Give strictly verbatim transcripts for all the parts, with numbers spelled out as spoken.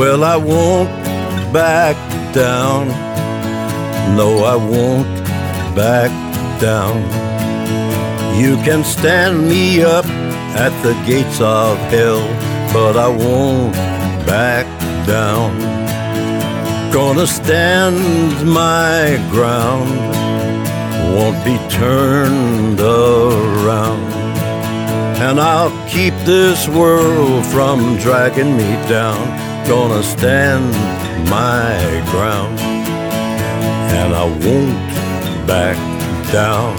Well, I won't back down. No, I won't back down. You can stand me up at the gates of hell, but I won't back down. Gonna stand my ground, won't be turned around. And I'll keep this world from dragging me down. Gonna stand my ground, and I won't back down.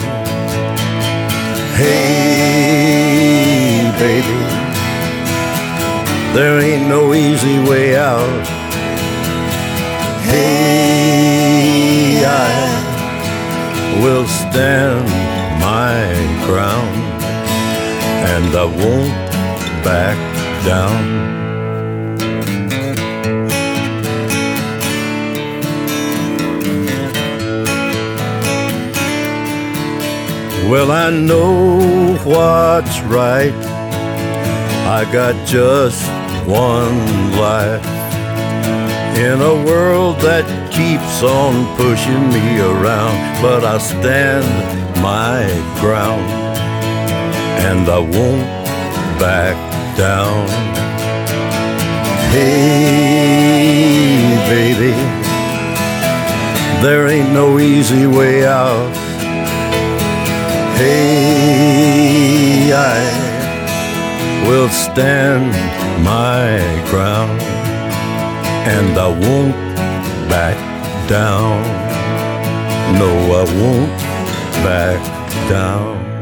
Hey, baby, there ain't no easy way out. Hey, I will stand my ground, and I won't back down. Well, I know what's right. I got just one life in a world that keeps on pushing me around, but I stand my ground, and I won't back down. Hey, baby, there ain't no easy way out. Hey, I will stand my ground, and I won't back down. No, I won't back down.